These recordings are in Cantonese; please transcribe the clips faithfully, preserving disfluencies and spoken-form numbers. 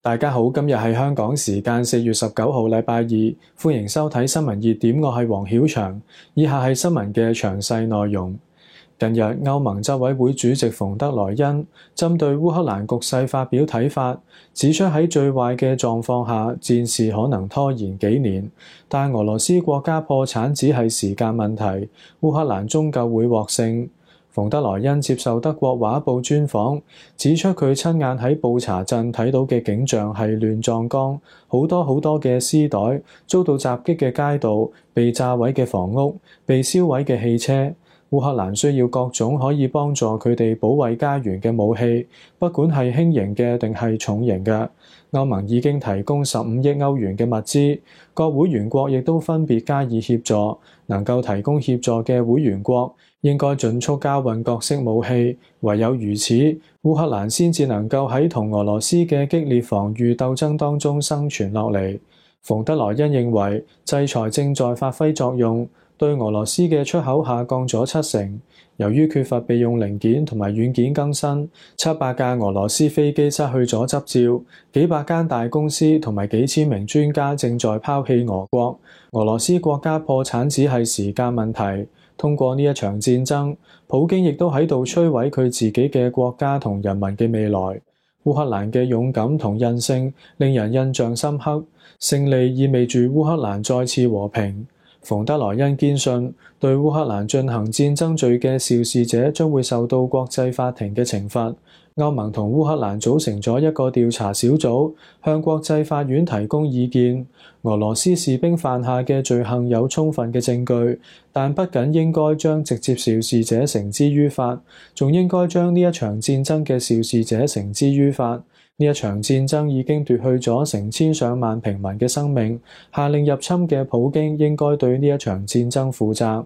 大家好，今日係香港時間四月十九號，禮拜二，歡迎收睇新聞熱點。我係黃曉翔，以下係新聞嘅詳細內容。近日，歐盟執委會主席馮德萊恩針對烏克蘭局勢發表睇法，指出喺最壞嘅狀況下，戰事可能拖延幾年，但俄羅斯國家破產只係時間問題，烏克蘭終究會獲勝。馮德萊恩接受德國畫報專訪，指出佢親眼喺布查鎮睇到嘅景象係亂葬崗，好多好多嘅屍袋，遭到襲擊嘅街道，被炸毀嘅房屋，被燒毀嘅汽車。烏克蘭需要各種可以幫助佢哋保衛家園嘅武器，不管係輕型嘅定係重型嘅。歐盟已經提供十五億歐元嘅物資，各會員國亦都分別加以協助。能夠提供協助嘅會員國應該盡速交運各式武器，唯有如此，烏克蘭先至能夠喺同俄羅斯嘅激烈防禦鬥爭當中生存落嚟。馮德萊恩認為，制裁正在發揮作用，對俄羅斯嘅出口下降咗七成。由於缺乏備用零件同埋軟件更新，七百架俄羅斯飛機失去咗執照，幾百間大公司同埋幾千名專家正在拋棄俄國。俄羅斯國家破產只係時間問題。通過呢一場戰爭，普京亦都喺度摧毀佢自己嘅國家同人民嘅未來。烏克蘭嘅勇敢同韌性令人印象深刻，勝利意味住烏克蘭再次和平。馮德萊恩堅信，對烏克蘭進行戰爭罪嘅肇事者將會受到國際法庭嘅懲罰。歐盟同烏克蘭組成咗一個調查小組，向國際法院提供意見。俄羅斯士兵犯下嘅罪行有充分嘅證據，但不僅應該將直接肇事者繩之於法，仲應該將呢一場戰爭嘅肇事者繩之於法。呢一場戰爭已經奪去咗成千上萬平民嘅生命，下令入侵嘅普京應該對呢一場戰爭負責。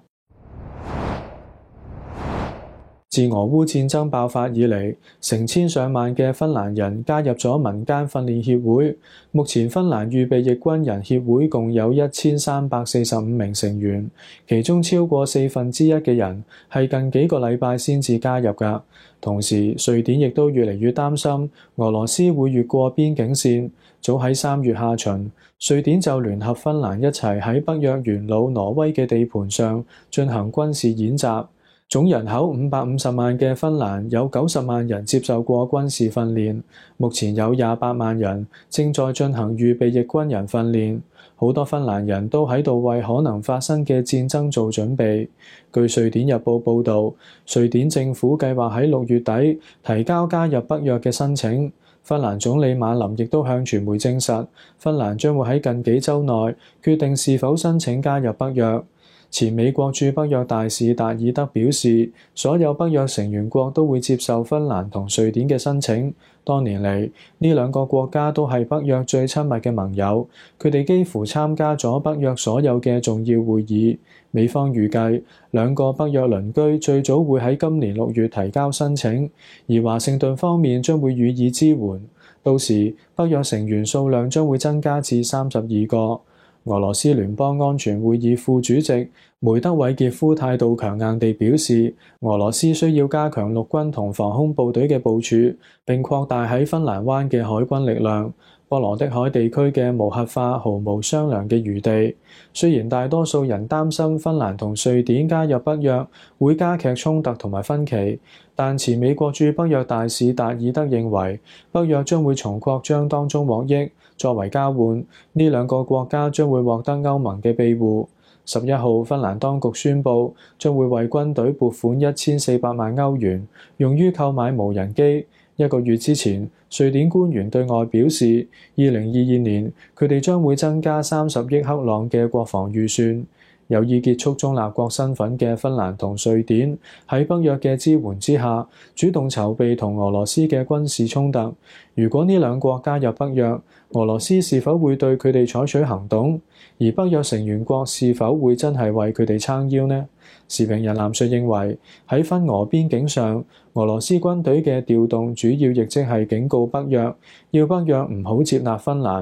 自俄烏戰爭爆發以嚟，成千上萬嘅芬蘭人加入咗民間訓練協會。目前芬蘭預備役軍人協會共有一千三百四十五名成員，其中超過四分之一嘅人係近幾個禮拜先至加入㗎。同時，瑞典亦都越嚟越擔心俄羅斯會越過邊境線。早喺三月下旬，瑞典就聯合芬蘭一齊喺北約元老挪威嘅地盤上進行軍事演習。總人口五百五十萬嘅芬蘭有九十萬人接受過軍事訓練，目前有廿八萬人正在進行預備役軍人訓練。好多芬蘭人都喺度為可能發生嘅戰爭做準備。據瑞典日報報導，瑞典政府計劃喺六月底提交加入北約嘅申請。芬蘭總理馬林亦都向傳媒證實，芬蘭將會喺近幾週內決定是否申請加入北約。前美國駐北約大使達爾德表示，所有北約成員國都會接受芬蘭同瑞典嘅申請。多年嚟，呢兩個國家都係北約最親密嘅盟友，佢哋幾乎參加咗北約所有嘅重要會議。美方預計兩個北約鄰居最早會喺今年六月提交申請，而華盛頓方面將會予以支援。到時北約成員數量將會增加至三十二個。俄羅斯聯邦安全會議副主席梅德韋傑夫態度強硬地表示，俄羅斯需要加強陸軍同防空部隊嘅部署，並擴大喺芬蘭灣嘅海軍力量。波羅的海地區嘅無核化毫無商量嘅餘地。雖然大多數人擔心芬蘭同瑞典加入北約會加劇衝突同埋分歧，但前美國駐北約大使達爾德認為，北約將會從擴張當中獲益。作為交換，呢兩個國家將會獲得歐盟嘅庇護。十一號，芬蘭當局宣布將會為軍隊撥款一千四百萬歐元，用於購買無人機。一個月之前，瑞典官員對外表示，二零二二年佢哋將會增加三十億克朗嘅國防預算。有意結束中立國身份嘅芬蘭同瑞典喺北約嘅支援之下，主動籌備同俄羅斯嘅軍事衝突。如果呢兩國加入北約，俄羅斯是否會對佢哋採取行動？而北約成員國是否會真係為佢哋撐腰呢？時評人藍述認為，喺芬俄邊境上，俄羅斯軍隊嘅調動主要亦即係警告北約，要北約唔好接納芬蘭。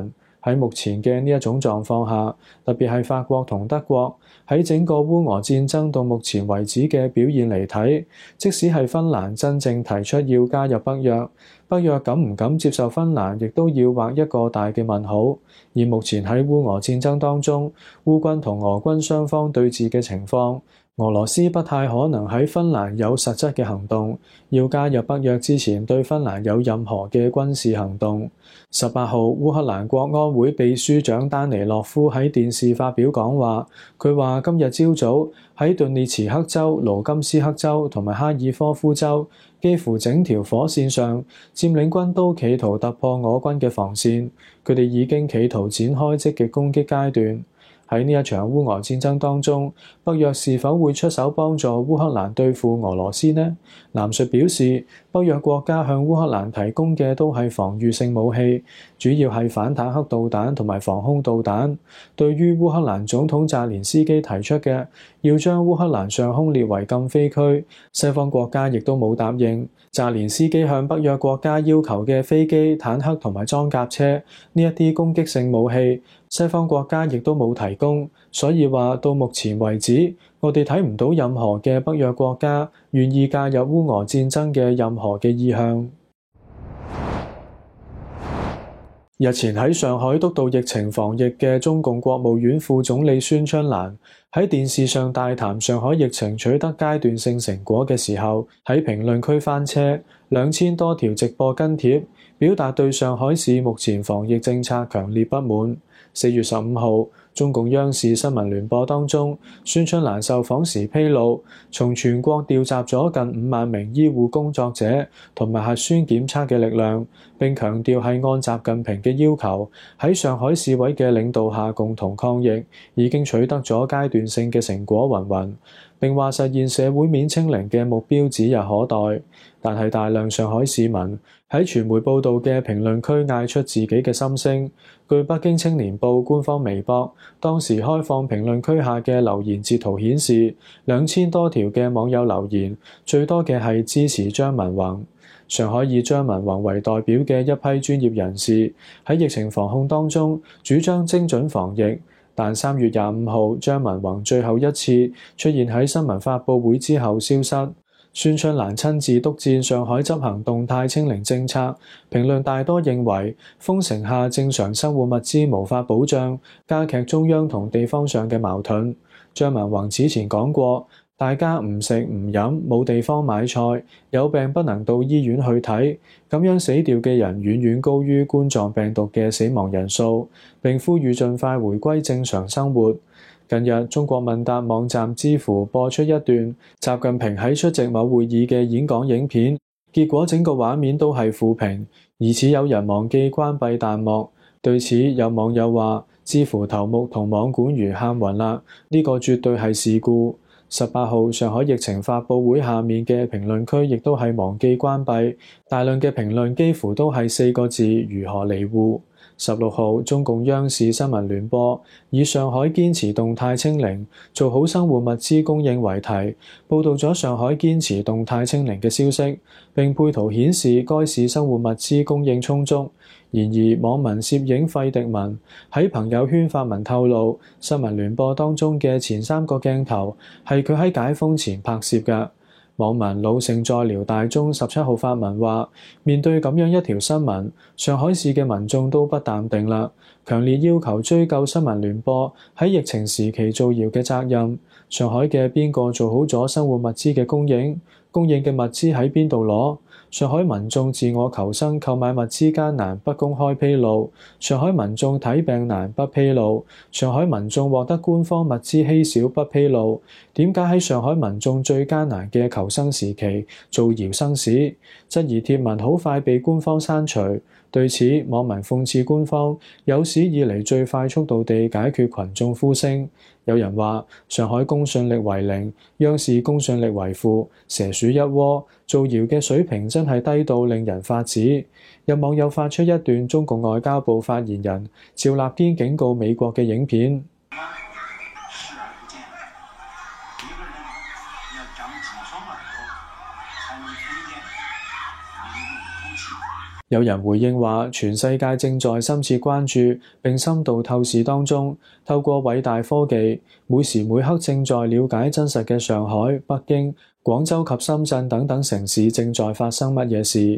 喺目前嘅呢一種狀況下，特別係法國同德國喺整個烏俄戰爭到目前為止嘅表現嚟睇，即使係芬蘭真正提出要加入北約，北約敢唔敢接受芬蘭，亦都要畫一個大嘅問號。而目前喺烏俄戰爭當中，烏軍同俄軍雙方對峙嘅情況，俄羅斯不太可能喺芬蘭有實質嘅行動，要加入北約之前對芬蘭有任何嘅軍事行動。十八號，烏克蘭國安會秘書長丹尼洛夫喺電視發表講話，佢話今日朝早喺頓涅茨克州、盧甘斯克州同埋哈爾科夫州，幾乎整條火線上，佔領軍都企圖突破俄軍嘅防線，佢哋已經企圖展開積極攻擊階段。喺呢一場烏俄戰爭當中，北約是否會出手幫助烏克蘭對付俄羅斯呢？南述表示，北約國家向烏克蘭提供嘅都係防禦性武器，主要係反坦克導彈同埋防空導彈。對於烏克蘭總統澤連斯基提出嘅要將烏克蘭上空列為禁飛區，西方國家亦都冇答應。澤連斯基向北約國家要求嘅飛機、坦克同埋裝甲車呢一啲攻擊性武器，西方國家亦都冇提供，所以話到目前為止，我哋睇唔到任何嘅北約國家願意介入烏俄戰爭嘅任何嘅意向。日前喺上海督導疫情防疫嘅中共國務院副總理孫春蘭喺電視上大談上海疫情取得階段性成果嘅時候，喺評論區翻車兩千多條直播跟帖，表達對上海市目前防疫政策強烈不滿。四月十五號，中共央視新聞聯播當中，孫春蘭受訪時披露，從全國調集咗近五萬名醫護工作者同埋核酸檢測嘅力量，並強調係按習近平嘅要求，喺上海市委嘅領導下共同抗疫，已經取得咗階段性嘅成果雲雲。並話實現社會面清零嘅目標指日可待。但係大量上海市民喺傳媒報道嘅評論區嗌出自己嘅心聲。據北京青年報官方微博當時開放評論區下嘅留言截圖顯示，兩千多條嘅網友留言，最多嘅係支持張文宏。上海以張文宏為代表嘅一批專業人士喺疫情防控當中主張精準防疫，但三月廿五號張文宏最後一次出現喺新聞發佈會之後消失。孫春蘭親自督戰上海執行動態清零政策，評論大多認為封城下正常生活物資無法保障，加劇中央同地方上嘅矛盾。張文宏此前講過，大家唔食唔飲，冇地方買菜，有病不能到醫院去睇，咁樣死掉嘅人遠遠高於冠狀病毒嘅死亡人數，並呼籲盡快回歸正常生活。近日，中國問答網站知乎播出一段習近平喺出席某會議嘅演講影片，結果整個畫面都係負評，疑似有人忘記關閉彈幕。對此，有網友話：知乎頭目同網管如喊暈啦，呢個絕對係事故。十八號，上海疫情發佈會下面嘅評論區亦都係忘記關閉，大量嘅評論幾乎都係四個字：如何離戶。十六號，中共央視新聞聯播以上海堅持動態清零，做好生活物資供應為題，報導咗上海堅持動態清零嘅消息，並配圖顯示該市生活物資供應充足。然而，網民攝影費迪文喺朋友圈發文透露，新聞聯播當中嘅前三個鏡頭係佢喺解封前拍攝嘅。網民老盛在寮大中十七號發文話，面對咁樣一條新聞，上海市嘅民眾都不淡定啦，強烈要求追究新聞聯播喺疫情時期造謠嘅責任。上海嘅邊個做好咗生活物資嘅供應？供應嘅物資喺邊度攞？上海民眾自我求生購買物資艱難，不公開披露；上海民眾睇病難，不披露；上海民眾獲得官方物資稀少，不披露。點解喺上海民眾最艱難嘅求生時期造謠生事？質疑貼文好快被官方刪除。對此，網民諷刺官方有史以嚟最快速度地解決群眾呼聲。有人話上海公信力為零，央視公信力為負，蛇鼠一窩，造謠嘅水平真係低到令人髮指。有網友發出一段中共外交部發言人趙立堅警告美國嘅影片。 有人回應話，全世界正在深切關注並深度透視當中，透過偉大科技，每時每刻正在了解真實嘅上海、北京、廣州及深圳等等城市正在發生乜嘢事。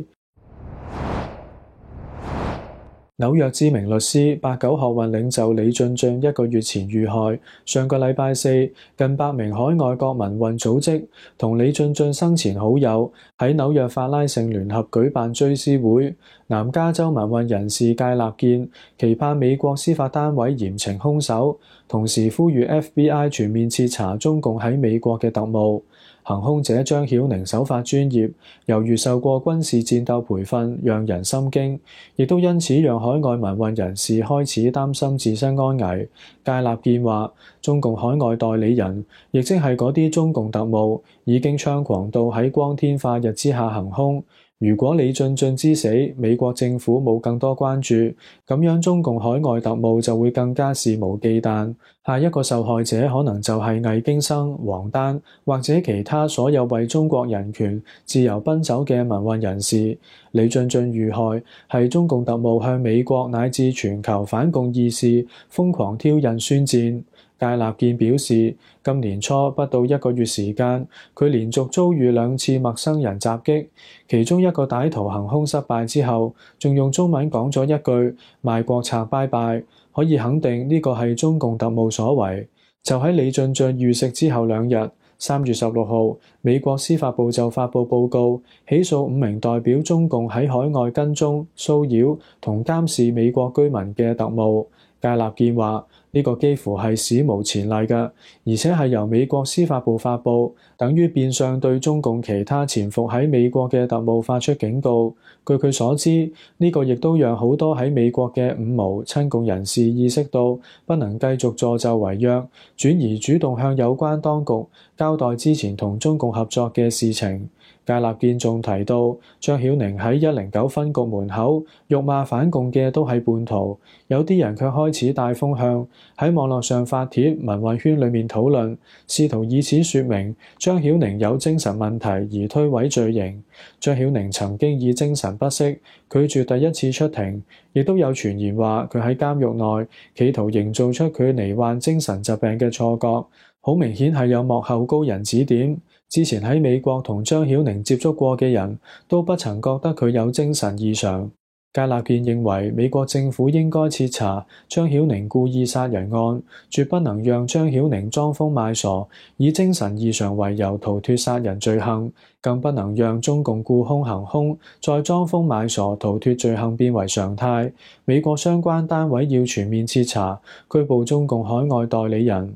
紐約知名律師、八九學運領袖李俊俊一個月前遇害。上個禮拜四，近百名海外國民運組織同李俊俊生前好友喺紐約法拉盛聯合舉辦追思會。南加州民運人士戒立健期盼美國司法單位嚴懲兇手，同時呼籲 F B I 全面徹查中共喺美國嘅特務。行兇者張曉寧手法專業，猶如受過軍事戰鬥培訓，讓人心驚，亦都因此讓海外民運人士開始擔心自身安危。戒立健話，中共海外代理人，亦即係嗰啲中共特務，已經猖狂到喺光天化日之下行兇。如果李俊俊之死，美國政府冇更多關注，咁樣中共海外特務就會更加肆無忌憚。下一個受害者可能就係魏京生、王丹或者其他所有為中國人權自由奔走嘅民運人士。李俊俊遇害係中共特務向美國乃至全球反共義士瘋狂挑釁宣戰。戒立健表示，今年初不到一個月時間，佢連續遭遇兩次陌生人襲擊，其中一個歹徒行兇失敗之後，仲用中文講咗一句賣國賊拜拜，可以肯定呢個係中共特務所為。就喺李俊俊遇刺之後兩日，三月十六號，美國司法部就發布報告，起訴五名代表中共喺海外跟蹤、騷擾同監視美國居民嘅特務。戒立健話，呢個幾乎係史無前例嘅，而且係由美國司法部發布，等於變相對中共其他潛伏喺美國嘅特務發出警告。據佢所知，呢個亦都讓好多喺美國嘅五毛親共人士意識到不能繼續助紂為虐，轉而主動向有關當局交代之前同中共合作嘅事情。戒立健仲提到，張曉寧喺一零九分局門口辱罵反共嘅都係叛徒，有啲人卻開始帶風向喺網絡上發帖，民運圈裡面討論，試圖以此説明張曉寧有精神問題而推諉罪刑。張曉寧曾經以精神不適拒絕第一次出庭，亦都有傳言話佢喺監獄內企圖營造出佢罹患精神疾病嘅錯覺，好明顯係有幕後高人指點。之前喺美國同張曉寧接觸過嘅人都不曾覺得佢有精神異常。戒立健認為美國政府應該徹查張曉寧故意殺人案，絕不能讓張曉寧裝瘋賣傻，以精神異常為由逃脫殺人罪行，更不能讓中共雇兇行兇，再裝瘋賣傻逃脫罪行變為常態。美國相關單位要全面徹查，拘捕中共海外代理人。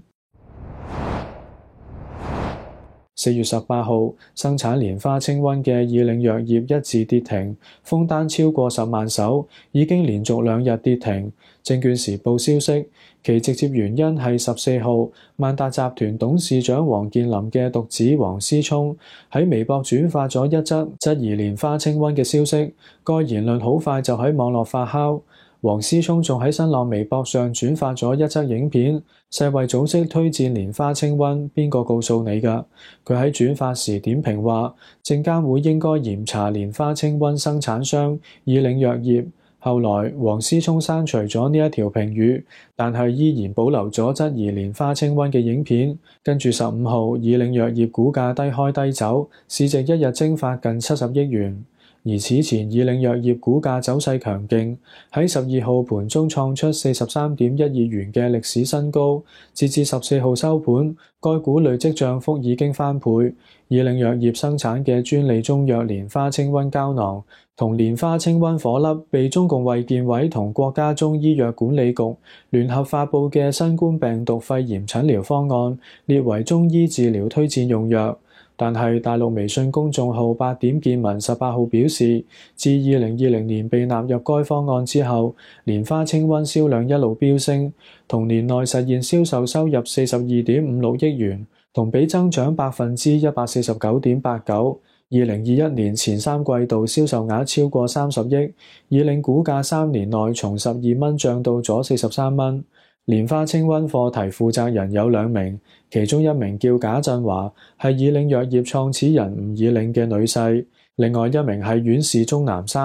四月十八號，生產蓮花清瘟嘅以嶺藥業一字跌停，封單超過十萬手，已經連續兩日跌停。證券時報消息，其直接原因係十四號，萬達集團董事長王健林嘅獨子王思聰喺微博轉發咗一則質疑蓮花清瘟嘅消息，該言論好快就喺網絡發酵。王思聰仲喺新浪微博上轉發咗一則影片，世衛組織推薦蓮花清瘟，邊個告訴你㗎？佢喺轉發時點評話，證監會應該嚴查蓮花清瘟生產商以嶺藥業。後來王思聰刪除咗呢一條評語，但係依然保留咗質疑蓮花清瘟嘅影片。跟住十五號，以嶺藥業股價低開低走，市值一日蒸發近七十億元。而此前以嶺藥業股價走勢強勁，喺十二號盤中創出四十三點一二元嘅歷史新高，截至十四號收盤，該股累積漲幅已經翻倍。以嶺藥業生產嘅專利中藥蓮花清瘟膠囊同蓮花清瘟顆粒，被中共衛健委同國家中醫藥管理局聯合發布嘅新冠病毒肺炎診療方案，列為中醫治療推薦用藥。但係大陸微信公眾號八點見聞十八號表示，自二零二零年被納入該方案之後，蓮花清瘟銷量一路飆升，同年內實現銷售收入四十二點五六億元，同比增長百分之一百四十九點八九。二零二一年前三季度銷售額超過三十億，以嶺股價三年內從十二蚊漲到咗四十三蚊。蓮花清瘟課題負責人有兩名，其中一名叫賈振華，係以嶺藥業創始人吳以嶺嘅女婿，另外一名係阮氏鍾南山。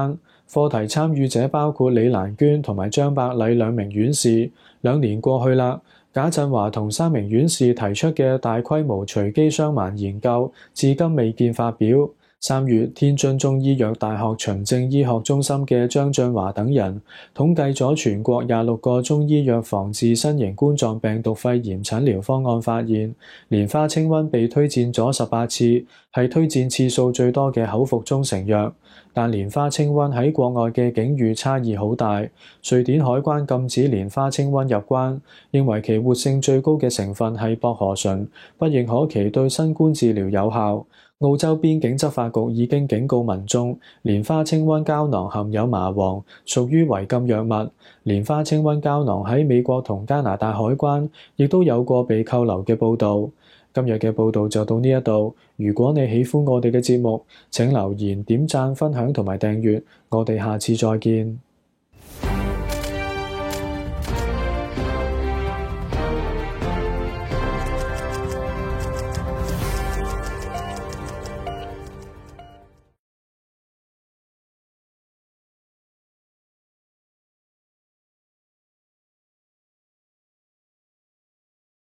課題參與者包括李蘭娟同埋張伯禮兩名院士。兩年過去啦，賈振華同三名院士提出嘅大規模隨機雙盲研究，至今未見發表。三月，天津中醫藥大學循證醫學中心嘅張俊華等人統計咗全國廿六個中醫藥防治新型冠狀病毒肺炎診療方案，發現蓮花清瘟被推薦咗十八次，係推薦次數最多嘅口服中成藥。但蓮花清瘟喺國外嘅境遇差異好大。瑞典海關禁止蓮花清瘟入關，認為其活性最高嘅成分係薄荷醇，不認可其對新冠治療有效。澳洲邊境執法局已經警告民眾，蓮花清瘟膠囊含有麻黃，屬於違禁藥物。蓮花清瘟膠囊喺美國同加拿大海關亦都有過被扣留嘅報導。今日嘅報導就到呢一度。如果你喜歡我哋嘅節目，請留言、點讚、分享同埋訂閱。我哋下次再見。